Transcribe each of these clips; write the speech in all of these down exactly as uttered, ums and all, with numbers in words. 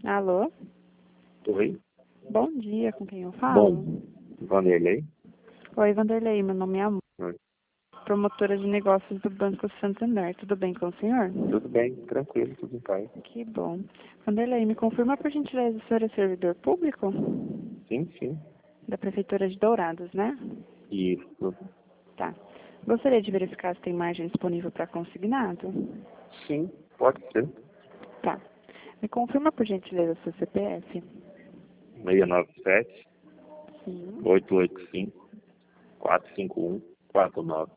Alô? Oi. Bom dia, com quem eu falo? Bom, Vanderlei. Oi, Vanderlei, meu nome é Amor, Oi. promotora de negócios do Banco Santander. Tudo bem com o senhor? Tudo bem, tranquilo, tudo em paz. Que bom. Vanderlei, me confirma por gentileza, o senhor é servidor público? Sim, sim. Da Prefeitura de Dourados, né? Isso. Tá. Gostaria de verificar se tem margem disponível para consignado? Sim, pode ser. Tá. Me confirma por gentileza seu C P F? seis nove sete, Sim. oito oito cinco, quatro cinco um, quatro nove.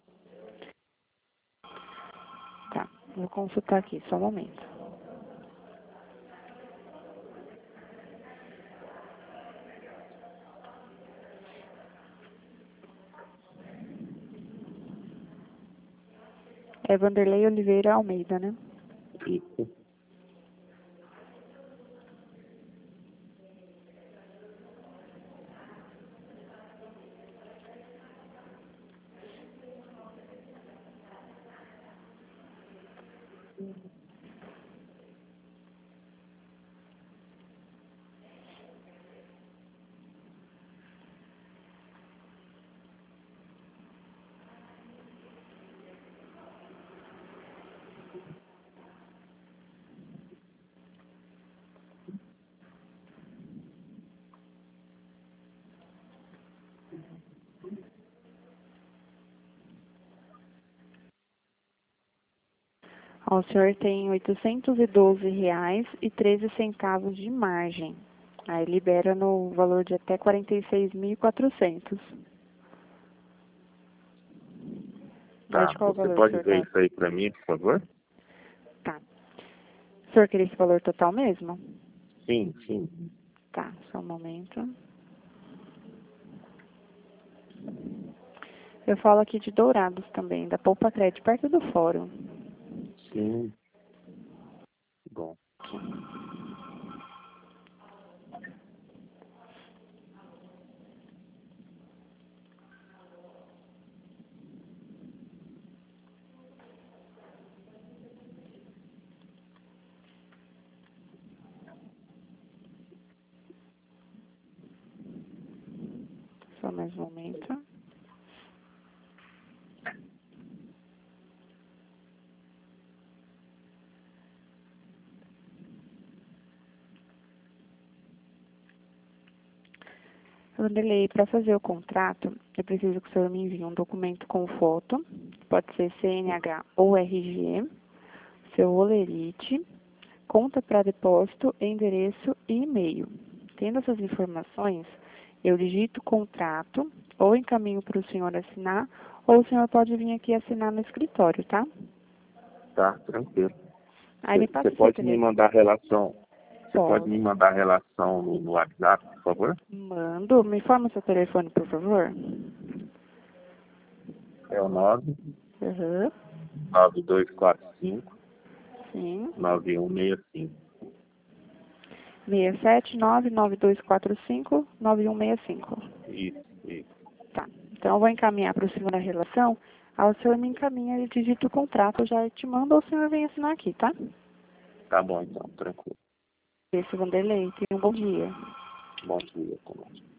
Tá. Vou consultar aqui, só um momento. É Vanderlei Oliveira Almeida, né? Isso. Ó, o senhor tem oitocentos e doze reais e treze centavos de margem. Aí libera no valor de até quarenta e seis mil e quatrocentos. Aí Tá, de qual você valor o pode senhor ver tá? isso aí pra mim, por favor? Tá. O senhor quer esse valor total mesmo? Sim, sim. Tá, só um momento. Eu falo aqui de Dourados também, da Poupa Crédito, perto do fórum. Sim. Bom. Só mais um momento. Vanderlei, para fazer o contrato, eu preciso que o senhor me envie um documento com foto, pode ser C N H ou R G, seu olerite, conta para depósito, endereço e e-mail. Tendo essas informações, eu digito o contrato ou encaminho para o senhor assinar, ou o senhor pode vir aqui assinar no escritório, tá? Tá, tranquilo. Aí Você me você passa o seu pode me telefone. mandar a relação. Você pode Posso. me mandar a relação no, no WhatsApp, por favor? Mando. Me informa o seu telefone, por favor. É o nove Uhum. nove dois quatro cinco, Sim. nove um seis cinco. seis sete nove nove dois quatro cinco nove um seis cinco. Isso, isso. Tá. Então eu vou encaminhar para o senhor a relação. Aí o senhor me encaminha e digita o contrato, eu já te mando ou o senhor vem assinar aqui, tá? Tá bom, então, tranquilo. Esse Vanderlei, tenha um bom dia. Bom dia, também.